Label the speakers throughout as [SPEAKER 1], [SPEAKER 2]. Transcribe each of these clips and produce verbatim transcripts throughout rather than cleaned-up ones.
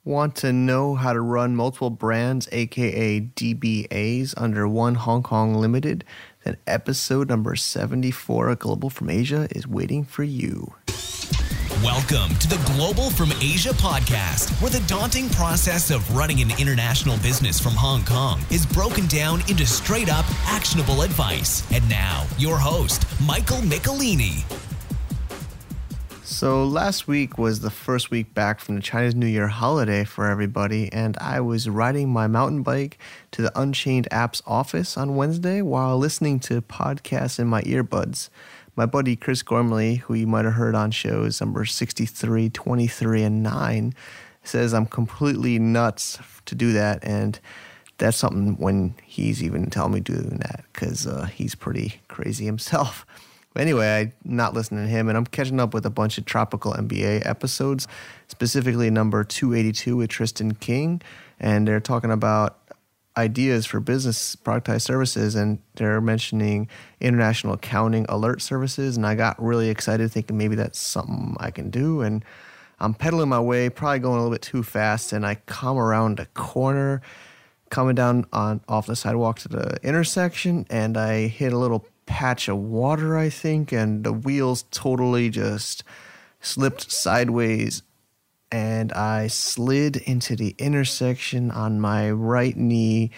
[SPEAKER 1] Want to know how to run multiple brands, aka D B As, under one Hong Kong Limited? Then episode number seventy-four of Global from Asia is waiting for you.
[SPEAKER 2] Welcome to the Global from Asia podcast, where the daunting process of running an international business from Hong Kong is broken down into straight-up, actionable advice. And now, your host, Michael Michelini.
[SPEAKER 1] So last week was the first week back from the Chinese New Year holiday for everybody, and I was riding my mountain bike to the Unchained Apps office on Wednesday while listening to podcasts in my earbuds. My buddy Chris Gormley, who you might have heard on shows number sixty-three, twenty-three, and nine, says I'm completely nuts to do that, and that's something when he's even telling me doing that, because uh, he's pretty crazy himself. But anyway, I'm not listening to him, and I'm catching up with a bunch of Tropical M B A episodes, specifically number two eighty-two with Tristan King, and they're talking about ideas for business productized services, and they're mentioning international accounting alert services, and I got really excited thinking maybe that's something I can do, and I'm pedaling my way, probably going a little bit too fast, and I come around a corner, coming down on off the sidewalk to the intersection, and I hit a little patch of water, I think, and the wheels totally just slipped sideways, and I slid into the intersection on my right knee,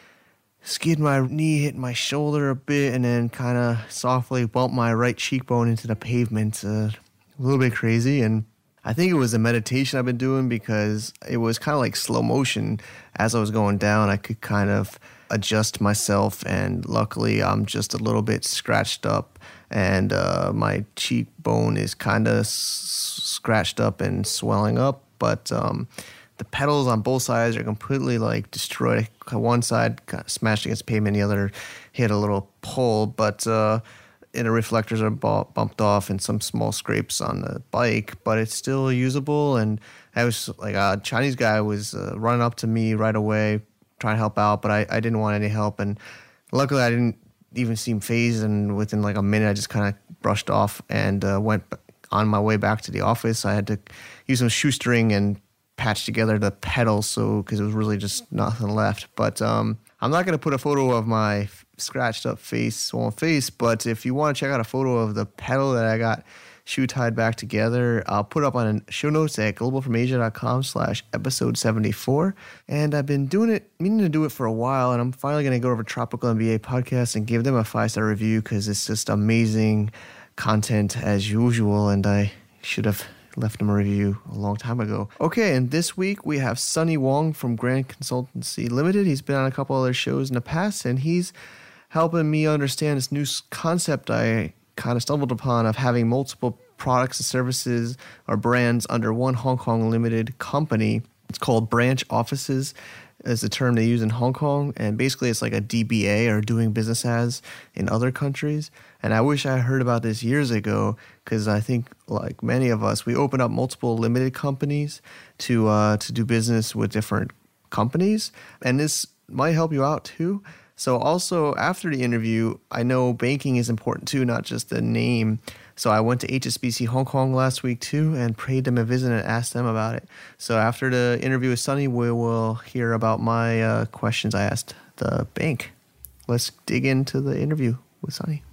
[SPEAKER 1] skid my knee, hit my shoulder a bit, and then kind of softly bumped my right cheekbone into the pavement. Uh, a little bit crazy, and I think it was a meditation I've been doing because it was kind of like slow motion. As I was going down, I could kind of adjust myself, and luckily I'm just a little bit scratched up, and uh, my cheekbone is kind of s- scratched up and swelling up, but um, the pedals on both sides are completely like destroyed. One side got smashed against the pavement, the other hit a little pole, but uh, and the reflectors are bu- bumped off and some small scrapes on the bike, but it's still usable. And I was like, a Chinese guy was uh, running up to me right away, trying to help out, but I, I didn't want any help, and luckily I didn't even seem phased, and within like a minute I just kind of brushed off and uh, went on my way back to the office. I had to use some shoestring and patch together the pedals, so because it was really just nothing left. But um, I'm not going to put a photo of my scratched up face, swollen face, but if you want to check out a photo of the pedal that I got shoe tied back together, I'll put up on show notes at globalfromasia.com slash episode seventy-four. And I've been doing it, meaning to do it for a while, and I'm finally going to go over to Tropical M B A podcast and give them a five-star review because it's just amazing content as usual, and I should have left them a review a long time ago. Okay, and this week we have Sunny Wong from Grand Consultancy Limited. He's been on a couple other shows in the past, and he's helping me understand this new concept I kind of stumbled upon of having multiple products and services or brands under one Hong Kong Limited company. It's called branch offices, is the term they use in Hong Kong, and basically it's like a D B A, or doing business as, in other countries. And I wish I heard about this years ago, because I think, like many of us, we open up multiple limited companies to uh, to do business with different companies, and this might help you out too. So also, after the interview, I know banking is important too, not just the name. So I went to H S B C Hong Kong last week too and paid them a visit and asked them about it. So after the interview with Sunny, we will hear about my uh, questions I asked the bank. Let's dig into the interview with Sunny.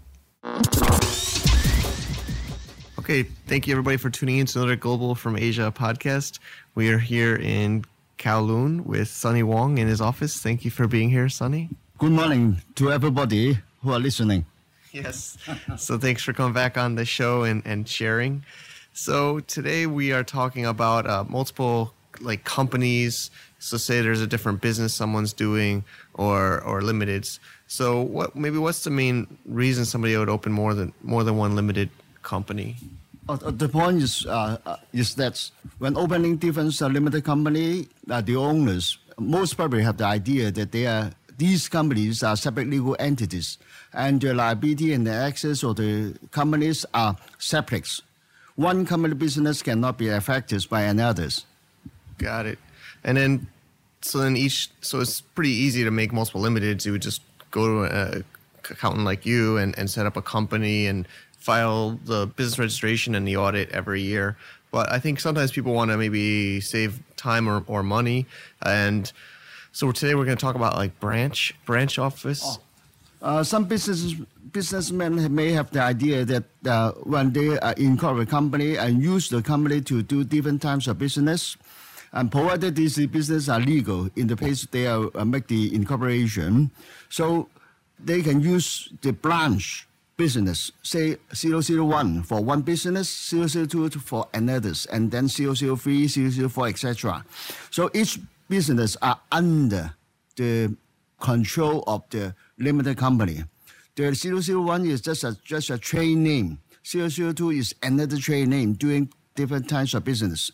[SPEAKER 1] Okay, thank you everybody for tuning in to another Global from Asia podcast. We are here in Kowloon with Sunny Wong in his office. Thank you for being here, Sunny.
[SPEAKER 3] Good morning to everybody who are listening.
[SPEAKER 1] Yes. So thanks for coming back on the show and, and sharing. So today we are talking about uh, multiple like companies. So say there's a different business someone's doing, or or limiteds. So what maybe what's the main reason somebody would open more than more than one limited company?
[SPEAKER 3] Uh, the point is uh, uh, is that when opening different uh, limited company, uh, the owners most probably have the idea that they are these companies are separate legal entities, and the liability and the access of the companies are separate. One company business cannot be affected by another's.
[SPEAKER 1] Got it. And then, so then each, so it's pretty easy to make multiple limiteds. You would just go to an accountant like you and, and set up a company and file the business registration and the audit every year. But I think sometimes people want to maybe save time or, or money. And so today we're going to talk about like branch, branch office.
[SPEAKER 3] Oh. Uh, some business businessmen may have the idea that uh, when they uh, incorporate a company and use the company to do different types of business, and provided these businesses are legal in the place they are uh, make the incorporation, so they can use the branch business, say zero zero one for one business, zero zero two for another's, and then zero zero three, zero zero four, et cetera. So each business are under the control of the limited company. The zero zero one is just a just a trade name. zero zero two is another trade name doing different types of business.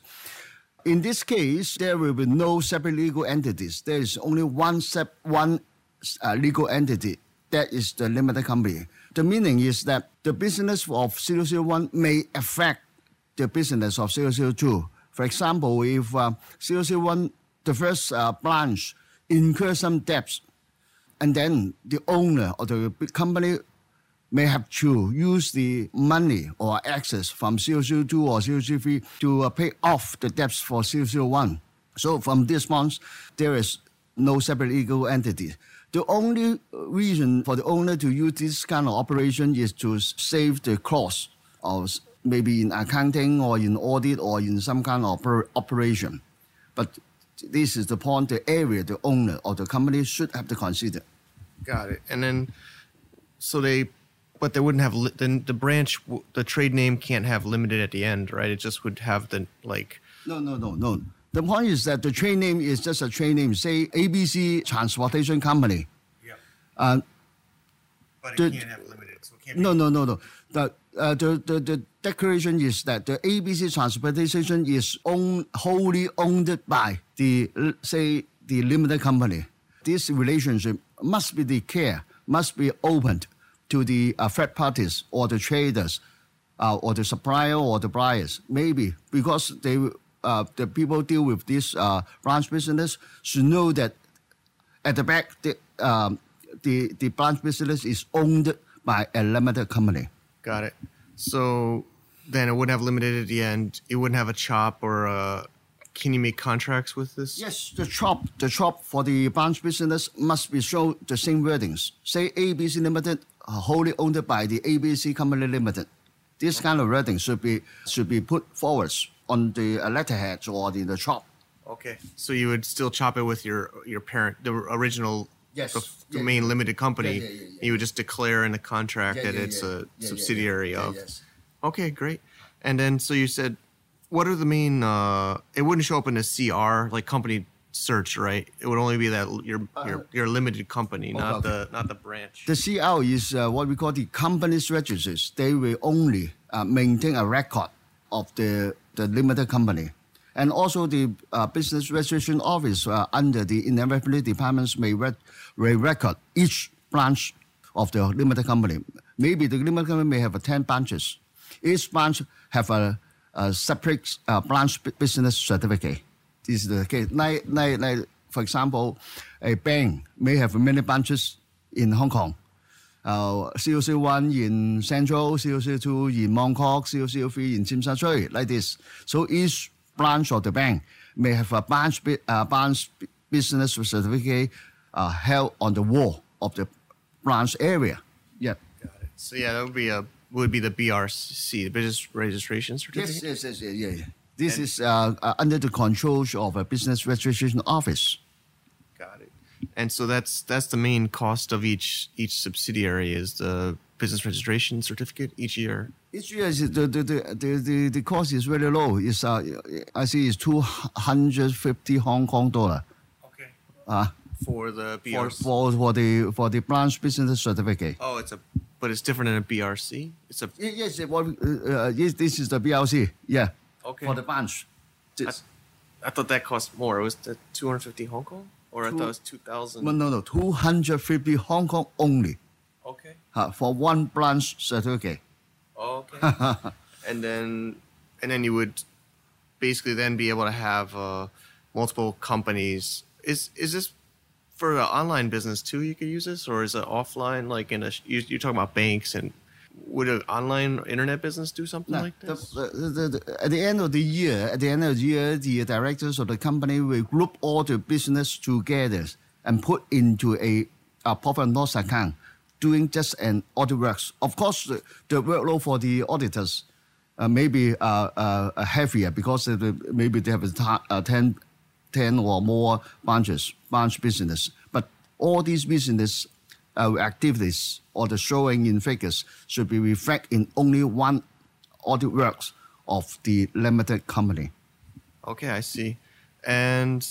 [SPEAKER 3] In this case, there will be no separate legal entities. There is only one sep- one uh, legal entity. That is the limited company. The meaning is that the business of zero zero one may affect the business of zero zero two. For example, if uh, zero zero one, the first uh, branch, incurs some debts, and then the owner of the company may have to use the money or access from zero zero two or zero zero three to uh, pay off the debts for zero zero one. So from this month, there is no separate legal entity. The only reason for the owner to use this kind of operation is to save the cost of maybe in accounting or in audit or in some kind of oper- operation. But this is the point, the area the owner of the company should have to consider.
[SPEAKER 1] Got it. And then, so they, but they wouldn't have, li- then the branch, the trade name can't have limited at the end, right? It just would have the, like...
[SPEAKER 3] No, no, no, no. The point is that the trade name is just a trade name. Say A B C Transportation Company.
[SPEAKER 1] Yeah.
[SPEAKER 3] Uh,
[SPEAKER 1] but it
[SPEAKER 3] the,
[SPEAKER 1] can't have limited, so it can't
[SPEAKER 3] no,
[SPEAKER 1] be...
[SPEAKER 3] no, no, no. The, uh, the, the, the declaration is that the A B C Transportation is own, wholly owned by the, say, the limited company. This relationship must be declared, must be opened to the uh, third parties or the traders uh, or the supplier or the buyers. Maybe because they, uh, the people deal with this uh, branch business should know that at the back, the, um, the, the branch business is owned by a limited company.
[SPEAKER 1] Got it. So then it wouldn't have limited at the end. It wouldn't have a chop or a... Can you make contracts with this?
[SPEAKER 3] Yes, the chop, the chop for the branch business must be show the same wordings. Say A B C Limited, uh, wholly owned by the A B C Company Limited. This kind of wording should be should be put forward on the uh, letterhead or the, the chop.
[SPEAKER 1] Okay. So you would still chop it with your your parent, the original,
[SPEAKER 3] yes,
[SPEAKER 1] the, the
[SPEAKER 3] yeah,
[SPEAKER 1] main
[SPEAKER 3] yeah.
[SPEAKER 1] limited company.
[SPEAKER 3] Yeah, yeah, yeah, yeah.
[SPEAKER 1] You would just declare in the contract
[SPEAKER 3] Yeah,
[SPEAKER 1] that
[SPEAKER 3] yeah,
[SPEAKER 1] it's
[SPEAKER 3] yeah.
[SPEAKER 1] a
[SPEAKER 3] Yeah, yeah,
[SPEAKER 1] subsidiary
[SPEAKER 3] yeah, yeah,
[SPEAKER 1] of.
[SPEAKER 3] yes.
[SPEAKER 1] Okay, great. And then so you said, what are the main? Uh, it wouldn't show up in a C R like company search, right? It would only be that your your your limited company, not
[SPEAKER 3] okay.
[SPEAKER 1] the not the branch.
[SPEAKER 3] The C R is uh, what we call the company's registers. They will only uh, maintain a record of the, the limited company. And also the uh, Business Registration Office uh, under the inevitability departments may, re- may record each branch of the limited company. Maybe the limited company may have uh, ten branches. Each branch have a, a separate uh, branch business certificate. This is the case. Like, like, like, for example, a bank may have many branches in Hong Kong. Uh, zero zero one in Central, zero zero two in Mong Kok, zero zero three in Tsim Sha Tsui, like this. So each branch of the bank may have a branch, uh, branch business certificate uh, held on the wall of the branch area. Yeah.
[SPEAKER 1] Got it. So yeah, that would be a would be the B R C, the Business Registration Certificate.
[SPEAKER 3] Yes, yes, yes, yeah, yeah. This and is uh, uh, under the control of a Business Registration Office.
[SPEAKER 1] Got it. And so that's that's the main cost of each each subsidiary is the business registration certificate each year.
[SPEAKER 3] Each year is the the, the, the, the, the cost is very low. It's uh, I see it's two hundred fifty Hong Kong dollar.
[SPEAKER 1] Okay.
[SPEAKER 3] Uh,
[SPEAKER 1] for the B R C.
[SPEAKER 3] For, for for the for the branch business certificate.
[SPEAKER 1] Oh, it's a but it's different than a B R C. It's a
[SPEAKER 3] yes. What uh, yes, this is the B R C. Yeah.
[SPEAKER 1] Okay.
[SPEAKER 3] For the branch.
[SPEAKER 1] I, I thought that cost more. It was the two hundred fifty Hong Kong, or two, I thought it was two thousand.
[SPEAKER 3] No, no, no. Two hundred fifty Hong Kong only.
[SPEAKER 1] Okay.
[SPEAKER 3] Uh, for one branch certificate.
[SPEAKER 1] Okay. and then and then you would basically then be able to have uh, multiple companies. Is is this for an online business too? You could use this, or is it offline? Like in a you, you're talking about banks and would an online internet business do something
[SPEAKER 3] No,
[SPEAKER 1] like this?
[SPEAKER 3] The, the, the, at the end of the year, at the end of the year, the directors of the company will group all the business together and put into a, a profit and loss account, doing just an audit works. Of course, the, the workload for the auditors uh, may be uh, uh, heavier because of the, maybe they have a ta- uh, ten, ten or more branches, branch business. But all these business uh, activities or the showing in figures should be reflected in only one audit works of the limited company.
[SPEAKER 1] Okay, I see. And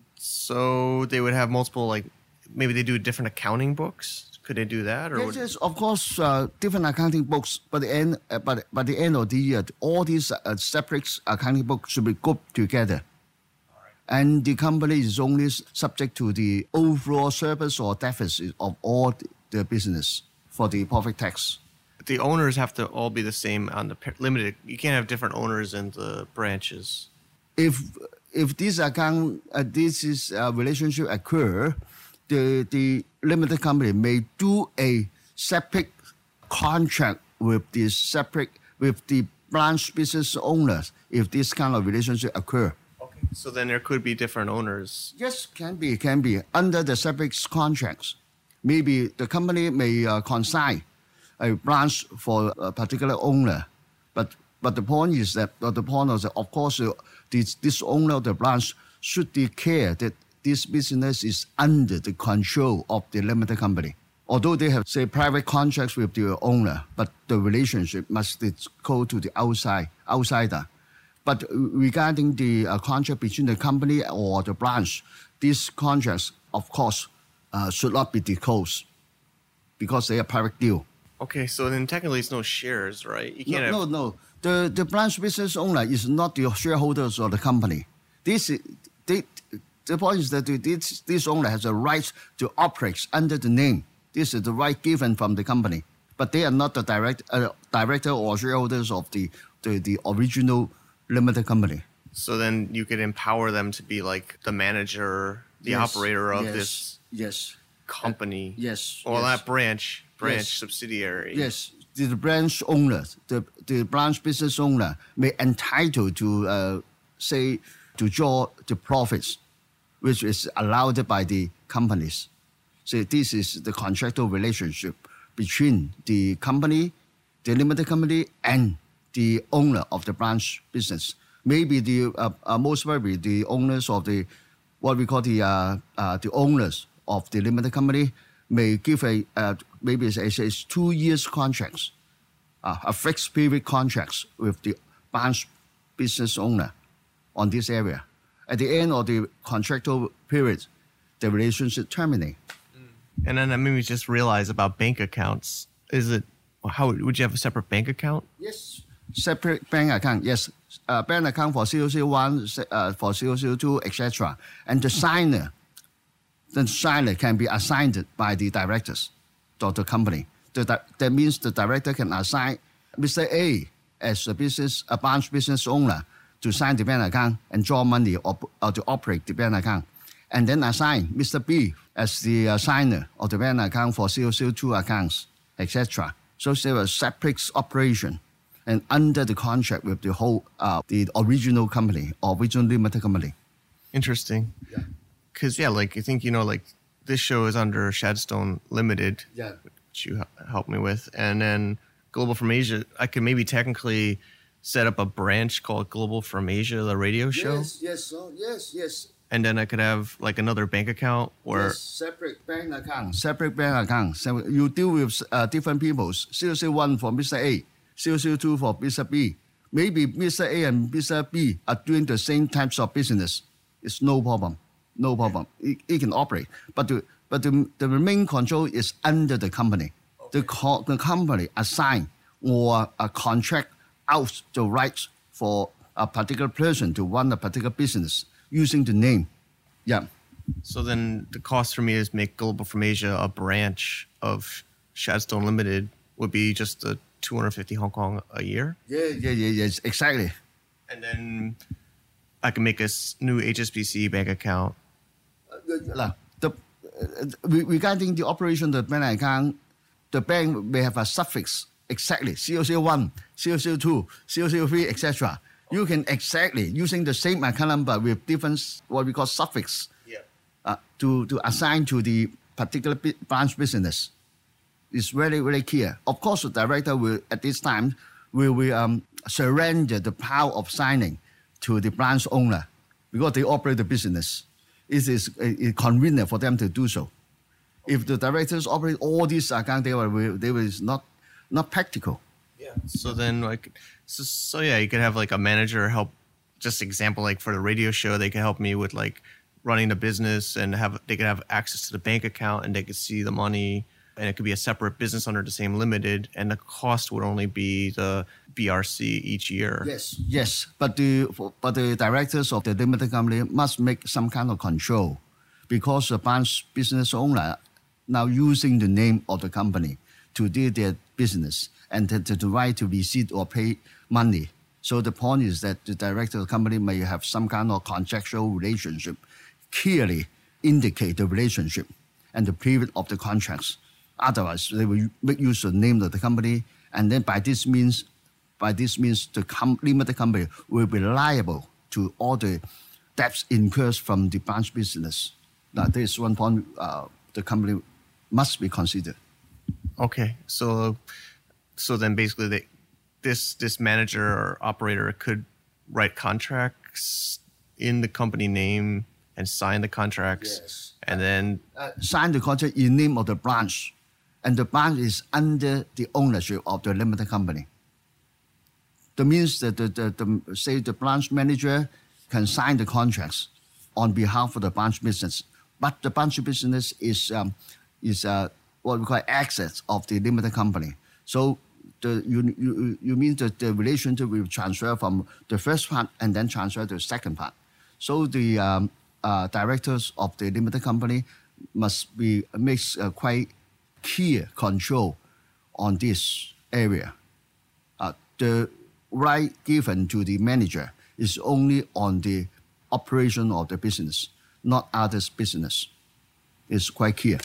[SPEAKER 1] so they would have multiple, like, maybe they do different accounting books. Could they do that? Or
[SPEAKER 3] Yes,
[SPEAKER 1] would...
[SPEAKER 3] yes, of course, uh, different accounting books. But the end, uh, but by the end of the year, all these uh, separate accounting books should be grouped together. And the company is only subject to the overall surplus or deficit of all the business for the profit tax.
[SPEAKER 1] The owners have to all be the same on the limited. You can't have different owners in the branches.
[SPEAKER 3] If if this account, uh, this is uh, relationship occur, the the limited company may do a separate contract with the separate with the branch business owners if this kind of relationship occur.
[SPEAKER 1] Okay. So then there could be different owners.
[SPEAKER 3] Yes, can be, can be under the separate contracts. Maybe the company may uh, consign a branch for a particular owner, but but the point is that uh, the point is that of course uh, this this owner of the branch should declare that this business is under the control of the limited company. Although they have say private contracts with the owner, but the relationship must go to the outside outsider. But regarding the uh, contract between the company or the branch, these contracts of course uh, should not be disclosed because they are private deal.
[SPEAKER 1] Okay, so then technically it's no shares, right? You
[SPEAKER 3] No,
[SPEAKER 1] can't
[SPEAKER 3] no,
[SPEAKER 1] have...
[SPEAKER 3] no. The the branch business owner is not the shareholders of the company. This they, the point is that this this owner has a right to operate under the name. This is the right given from the company, but they are not the direct uh, director or shareholders of the, the the original limited company.
[SPEAKER 1] So then you could empower them to be like the manager, the
[SPEAKER 3] Yes,
[SPEAKER 1] operator of
[SPEAKER 3] yes,
[SPEAKER 1] this
[SPEAKER 3] yes,
[SPEAKER 1] company.
[SPEAKER 3] Uh, yes,
[SPEAKER 1] Well,
[SPEAKER 3] yes.
[SPEAKER 1] that branch, branch
[SPEAKER 3] Yes.
[SPEAKER 1] subsidiary.
[SPEAKER 3] Yes, the, the branch owner, the, the branch business owner may entitled to uh, say to draw the profits, which is allowed by the companies. So this is the contractual relationship between the company, the limited company, and the owner of the branch business. Maybe the uh, uh, most probably the owners of the what we call the uh, uh, the owners of the limited company may give a uh, maybe it's, it's, it's two years contracts, uh, a fixed period contracts with the branch business owner on this area. At the end of the contractual period, the relationship terminate.
[SPEAKER 1] And then I maybe just realize about bank accounts. Is it, how would you have a separate bank account?
[SPEAKER 3] Yes. Separate bank account, yes. Uh, bank account for C O C one, uh, for C O C two, et cetera. And the signer, the signer can be assigned by the directors of the company. The, that means the director can assign Mister A as a business, a branch business owner to sign the bank account and draw money or, or to operate the bank account. And then assign Mister B as the uh, signer of the bank account for C O C two accounts, et cetera. So there was separate operation and under the contract with the whole, uh, the original company, original limited company.
[SPEAKER 1] Interesting.
[SPEAKER 3] Yeah.
[SPEAKER 1] Because, yeah, like, I think, you know, like, this show is under Shadstone Limited,
[SPEAKER 3] Yeah.
[SPEAKER 1] which you helped me with. And then Global from Asia, I could maybe technically set up a branch called Global from Asia, the radio show.
[SPEAKER 3] Yes, yes, oh, yes, yes.
[SPEAKER 1] And then I could have, like, another bank account where...
[SPEAKER 3] Yes, separate bank account. Separate bank account. So you deal with uh, different people. C O C one for Mister A, C O C two for Mister B. Maybe Mister A and Mister B are doing the same types of business. It's no problem. No problem. It, it can operate. But the but the, the main control is under the company. Okay. The, co- the company assign or a contract out the rights for a particular person to run a particular business using the name. Yeah.
[SPEAKER 1] So then the cost for me is make Global from Asia a branch of Shadstone Limited would be just the two hundred fifty Hong Kong a year.
[SPEAKER 3] Yeah, yeah, yeah, yes, exactly.
[SPEAKER 1] And then I can make a new H S B C bank account.
[SPEAKER 3] Uh, the, uh, regarding the operation of the bank account, the bank may have a suffix exactly zero zero one, zero zero two, zero zero three, et cetera. You can exactly using the same account number with different what we call suffix
[SPEAKER 1] Yeah.
[SPEAKER 3] uh, to to assign to the particular bi- branch business. It's very very clear. Of course, the director will at this time will will um, surrender the power of signing to the branch owner because they operate the business. It is uh, convenient for them to do so. If the directors operate all these accounts, they will they will not not practical.
[SPEAKER 1] Yeah. So then, like, so, so yeah, you could have like a manager help. Just example, like for the radio show, they could help me with like running the business and have they could have access to the bank account and they could see the money, and it could be a separate business under the same limited, and the cost would only be the B R C each year.
[SPEAKER 3] Yes, yes, but the but the directors of the limited company must make some kind of control, because the branch business owner now using the name of the company to do their business and to, to, to right to receive or pay money. So the point is that the director of the company may have some kind of contractual relationship, clearly indicate the relationship and the period of the contracts. Otherwise, they will make use of the name of the company, and then by this means, by this means, the com- limited company will be liable to all the debts incurred from the branch business. Now, there is one point uh, the company must be considered.
[SPEAKER 1] Okay, so so then basically, they, this this manager or operator could write contracts in the company name and sign the contracts,
[SPEAKER 3] Yes.
[SPEAKER 1] and then
[SPEAKER 3] Uh, sign the contract in name of the branch, and the branch is under the ownership of the limited company. That means that the, the, the say the branch manager can sign the contracts on behalf of the branch business, but the branch business is um, is uh, what we call assets of the limited company. So the you you you mean that the relationship will transfer from the first part and then transfer to the second part. So the um, uh, directors of the limited company must be makes uh, quite clear control on this area. Uh, the right given to the manager is only on the operation of the business, not others' business. It's quite clear.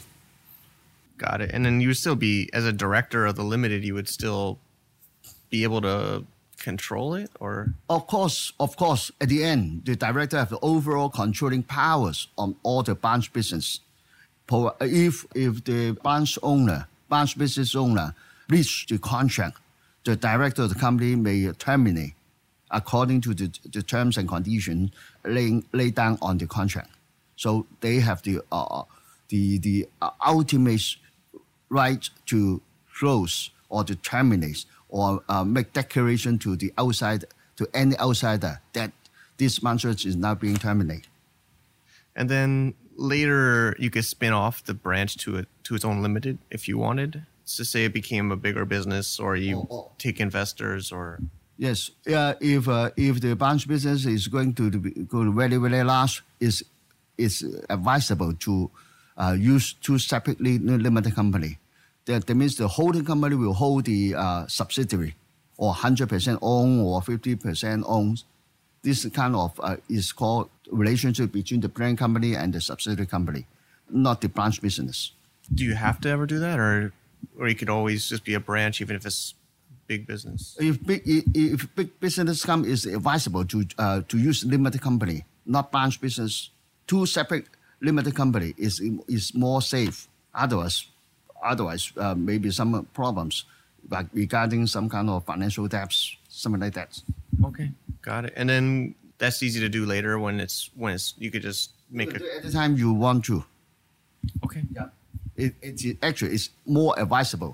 [SPEAKER 1] got it. And then you would still be, as a director of the limited, you would still be able to control it, or
[SPEAKER 3] Of course, of course, at the end, the director have the overall controlling powers on all the branch business. Pro- If if the branch owner, branch business owner, breach the contract, the director of the company may terminate according to the, the terms and conditions laid, laid down on the contract. So they have the uh, the the uh, ultimate right to close or to terminate or uh, make declaration to the outside to any outsider that this branch is now being terminated.
[SPEAKER 1] and then later you could spin off the branch to it to its own limited if you wanted. So say it became a bigger business, or you
[SPEAKER 3] Oh, oh.
[SPEAKER 1] take investors, or
[SPEAKER 3] Yes, uh, if uh, if the branch business is going to be, go to very very large, is it's advisable to uh, use two separately limited company. That, that means the holding company will hold the uh, subsidiary, or one hundred percent own or fifty percent owns. This kind of uh, is called relationship between the parent company and the subsidiary company, not the branch business.
[SPEAKER 1] do you have to ever do that, or or you could always just be a branch even if it's big business?
[SPEAKER 3] If big if big business come, is advisable to uh, to use limited company, not branch business. Two separate limited company is is more safe. Otherwise, otherwise uh, maybe some problems, like regarding some kind of financial debts, something like that.
[SPEAKER 1] Okay, got it. And then that's easy to do later when it's when it's you could just make a
[SPEAKER 3] At the time you want to.
[SPEAKER 1] okay.
[SPEAKER 3] Yeah. It, it actually is more advisable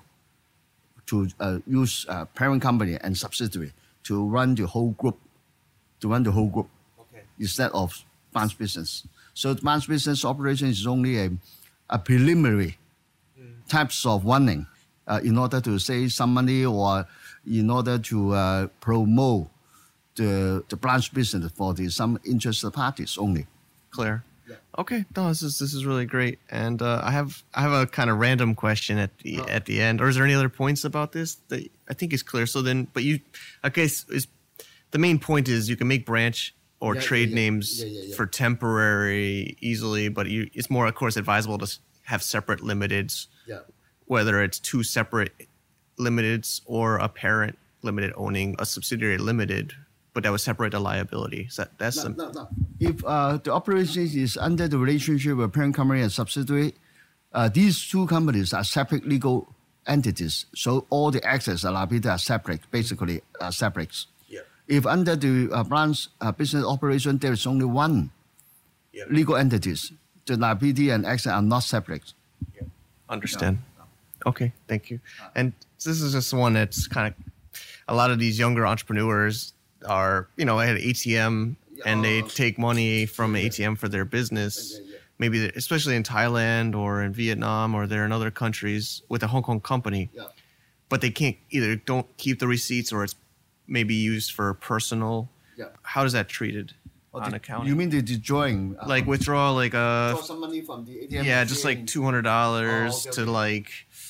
[SPEAKER 3] to uh, use uh, parent company and subsidiary to run the whole group, to run the whole group
[SPEAKER 1] Okay.
[SPEAKER 3] instead of branch business. So the branch business operation is only a, a preliminary types of running uh, in order to save some money or in order to uh, promote the, the branch business for the some interested parties only.
[SPEAKER 1] Clear. Okay, no, this is this is really great, and uh, I have I have a kind of random question at the at the end. Or is there any other points about this that I think is clear? So then, but you, okay, so is the main point is you can make branch or
[SPEAKER 3] Yeah,
[SPEAKER 1] trade
[SPEAKER 3] yeah, yeah.
[SPEAKER 1] names
[SPEAKER 3] Yeah, yeah, yeah.
[SPEAKER 1] for temporary easily, but you, it's more, of course, advisable to s- have separate limiteds,
[SPEAKER 3] Yeah.
[SPEAKER 1] whether it's two separate limiteds or a parent limited owning a subsidiary limited, but that would separate the liability. So that, that's
[SPEAKER 3] No,
[SPEAKER 1] some,
[SPEAKER 3] no, no. If uh, the operation is under the relationship with parent company and subsidiary, uh, these two companies are separate legal entities. So all the assets and liability are separate, basically uh, separate.
[SPEAKER 1] yeah.
[SPEAKER 3] If under the uh, branch uh, business operation, there is only one
[SPEAKER 1] Yeah.
[SPEAKER 3] legal entities. The liability and assets are not separate.
[SPEAKER 1] Yeah. Understand. Okay, thank you. And this is just one that's kind of, a lot of these younger entrepreneurs are, you know, at an A T M and they take money from an A T M for their business. Maybe, they're- especially in Thailand or in Vietnam or they're in other countries with a Hong Kong company,
[SPEAKER 3] Yeah.
[SPEAKER 1] but they can't either don't keep the receipts or it's maybe used for personal.
[SPEAKER 3] Yeah.
[SPEAKER 1] How does that treated on
[SPEAKER 3] The-
[SPEAKER 1] accounting?
[SPEAKER 3] You mean the, the drawing? uh,
[SPEAKER 1] like withdraw like a
[SPEAKER 3] draw some money from the A T M
[SPEAKER 1] yeah, just like
[SPEAKER 3] machine?
[SPEAKER 1] two hundred dollars
[SPEAKER 3] Oh, okay,
[SPEAKER 1] to
[SPEAKER 3] okay.
[SPEAKER 1] like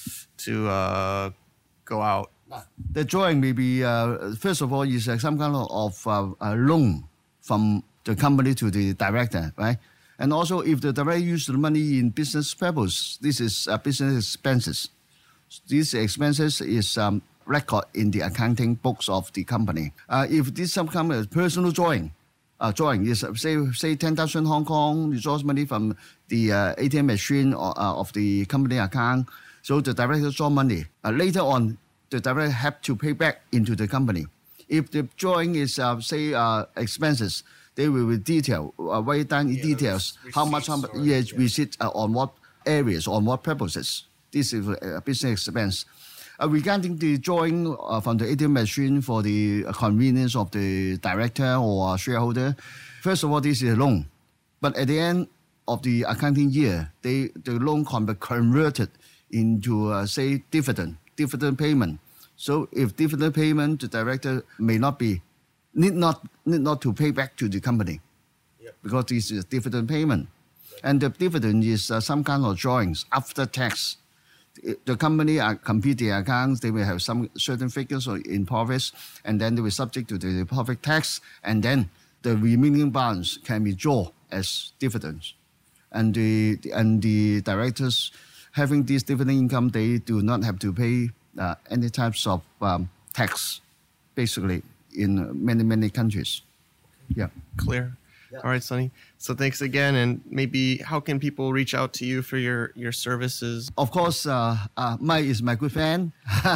[SPEAKER 1] to uh go out.
[SPEAKER 3] The drawing may be, uh, first of all, is uh, some kind of uh, a loan from the company to the director, right? And also, if the director uses the money in business purpose, this is uh, business expenses. These expenses is um, record in the accounting books of the company. Uh, if this some kind of personal drawing, uh, drawing is uh, say say ten thousand Hong Kong, you draw money from the uh, A T M machine or, uh, of the company account. So the director draw money. Uh, later on, the director have to pay back into the company. If the drawing is uh, say uh, expenses, they will with detail uh, write down in details how much how much
[SPEAKER 1] receipts or-
[SPEAKER 3] yes
[SPEAKER 1] yeah.
[SPEAKER 3] receipt uh, on what areas on what purposes. This is a business expense. Uh, regarding the drawing uh, from the A T M machine for the uh, convenience of the director or shareholder, first of all, this is a loan. But at the end of the accounting year, they, the loan can be converted into, uh, say, dividend, dividend payment. So if dividend payment, the director may not be, need not, need not to pay back to the company because this is dividend payment. And the dividend is uh, some kind of drawings after tax. The company are complete the accounts, they will have some certain figures in profits, and then they will subject to the profit tax, and then the remaining balance can be drawn as dividends. And the and the directors having this dividend income, they do not have to pay uh, any types of um, tax, basically, in many, many countries. Yeah.
[SPEAKER 1] Clear. All right, Sonny. So thanks again. And maybe how can people reach out to you for your, your services?
[SPEAKER 3] Of course, uh, uh, Mike is my good friend.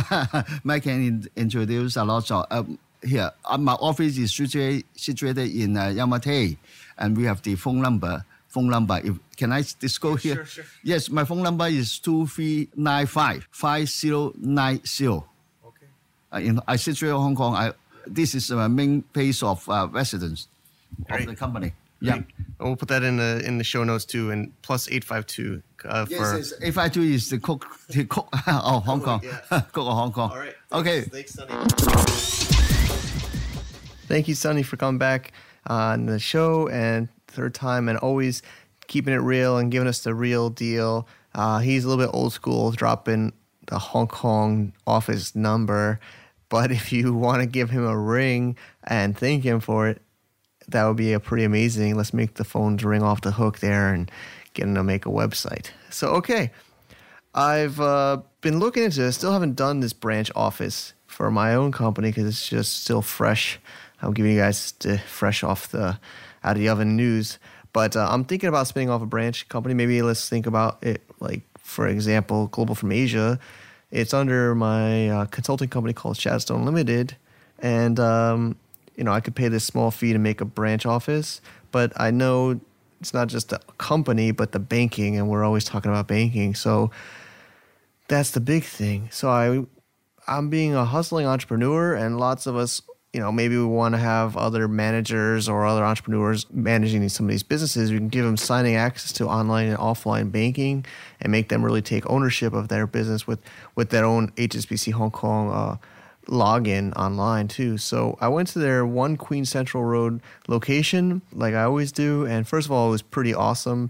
[SPEAKER 3] Mike can in- introduce a lot of um, here. Uh, my office is situated situated in uh, Yamate, and we have the phone number. Phone number. If can I disclose here?
[SPEAKER 1] Sure, sure.
[SPEAKER 3] Yes, my phone number is two three nine five five zero nine zero.
[SPEAKER 1] Okay.
[SPEAKER 3] Uh, in I situate Hong Kong. I, this is my main place of uh, residence
[SPEAKER 1] Great.
[SPEAKER 3] of the company. Yeah.
[SPEAKER 1] And we'll put that in the in the show notes too, and plus eight five two uh, for.
[SPEAKER 3] Yes, yes. eight five two is the cook, the cook of Hong Kong.
[SPEAKER 1] yeah.
[SPEAKER 3] Cook of Hong Kong.
[SPEAKER 1] All right.
[SPEAKER 3] Okay.
[SPEAKER 1] Thanks, Sonny. Thank you, Sonny, for coming back on the show and third time, and always keeping it real and giving us the real deal. Uh, he's a little bit old school, dropping the Hong Kong office number, but if you want to give him a ring and thank him for it, that would be a pretty amazing. Let's make the phones ring off the hook there and get him to make a website. So, okay. I've uh, been looking into it. Still haven't done this branch office for my own company because it's just still fresh. I'm giving you guys the fresh off the out of the oven news. But uh, I'm thinking about spinning off a branch company. Maybe let's think about it like, for example, Global from Asia. It's under my uh, consulting company called Shadowstone Limited. And, um, you know, I could pay this small fee to make a branch office. But I know it's not just the company, but the banking. And we're always talking about banking. So that's the big thing. So I, I'm being a hustling entrepreneur, and lots of us, you know, maybe we want to have other managers or other entrepreneurs managing some of these businesses. We can give them signing access to online and offline banking and make them really take ownership of their business with, with their own H S B C Hong Kong uh, login online too. So I went to their One Queen Central Road location like I always do. And first of all, it was pretty awesome.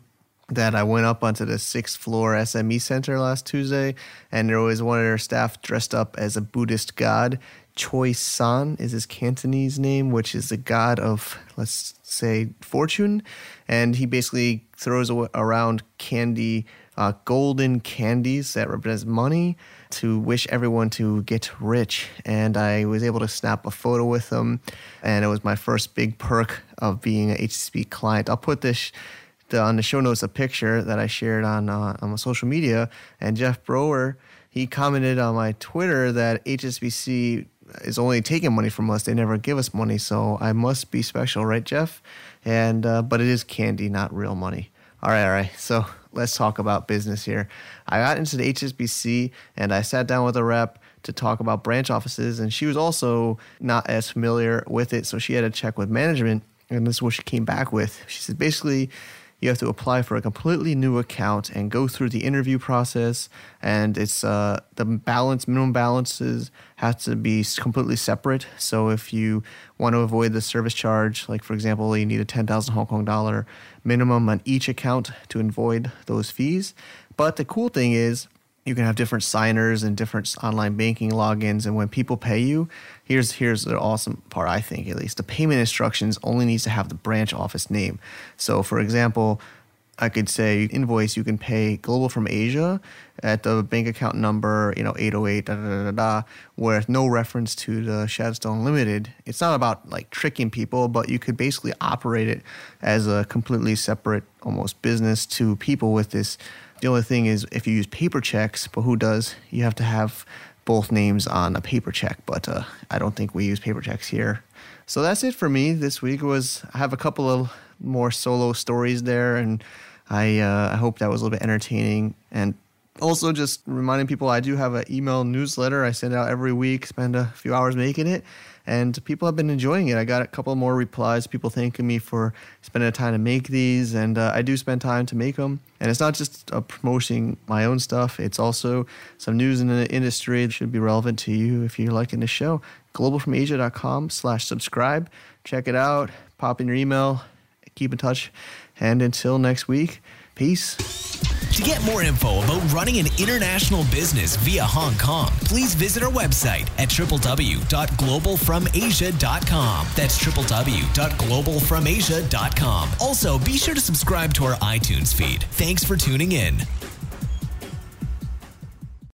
[SPEAKER 1] that I went up onto the sixth floor S M E Center last Tuesday, and there was one of their staff dressed up as a Buddhist god. Choi San is his Cantonese name, which is the god of, let's say, fortune. And he basically throws around candy, uh, golden candies that represent money, to wish everyone to get rich. And I was able to snap a photo with him, and it was my first big perk of being an H S B C client. I'll put this the, on the show notes a picture that I shared on uh, on my social media. And Jeff Brower, he commented on my Twitter that H S B C is only taking money from us. They never give us money, so I must be special, right, Jeff? And uh, but it is candy, not real money. All right, all right. So let's talk about business here. I got into the H S B C, and I sat down with a rep to talk about branch offices, and she was also not as familiar with it, so she had to check with management, and this is what she came back with. She said, basically, you have to apply for a completely new account and go through the interview process, and it's uh, the balance, minimum balances have to be completely separate. So if you want to avoid the service charge, like for example, you need a ten thousand Hong Kong dollar minimum on each account to avoid those fees. But the cool thing is, you can have different signers and different online banking logins, and when people pay you, here's here's the awesome part, I think at least. The payment instructions only needs to have the branch office name. So for example, I could say invoice, you can pay Global from Asia at the bank account number, you know, eight oh eight, da da da da da, with no reference to the Shadstone Limited. It's not about like tricking people, but you could basically operate it as a completely separate, almost business to people with this. The only thing is, if you use paper checks, but who does? You have to have both names on a paper check, but uh, I don't think we use paper checks here. So that's it for me this week. Was I have a couple of more solo stories there, and I uh, I hope that was a little bit entertaining. And also just reminding people, I do have an email newsletter I send out every week, spend a few hours making it, and people have been enjoying it. I got a couple more replies, people thanking me for spending time to make these, and uh, I do spend time to make them. And it's not just uh, promoting my own stuff, it's also some news in the industry that should be relevant to you if you're liking the show. global from asia dot com slash subscribe. Check it out, pop in your email, keep in touch, and until next week, peace.
[SPEAKER 2] To get more info about running an international business via Hong Kong, please visit our website at w w w dot global from asia dot com. That's w w w dot global from asia dot com. Also, be sure to subscribe to our iTunes feed. Thanks for tuning in.